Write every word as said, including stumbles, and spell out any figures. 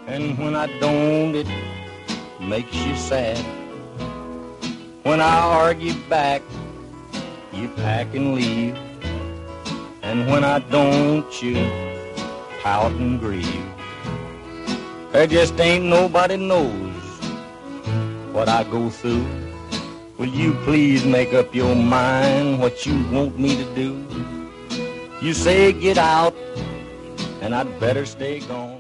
And when I don't, it makes you sad. When I argue back, you pack and leave. And when I don't, you pout and grieve. There just ain't nobody knows what I go through. Will you please make up your mind what you want me to do? You say get out, and I'd better stay gone.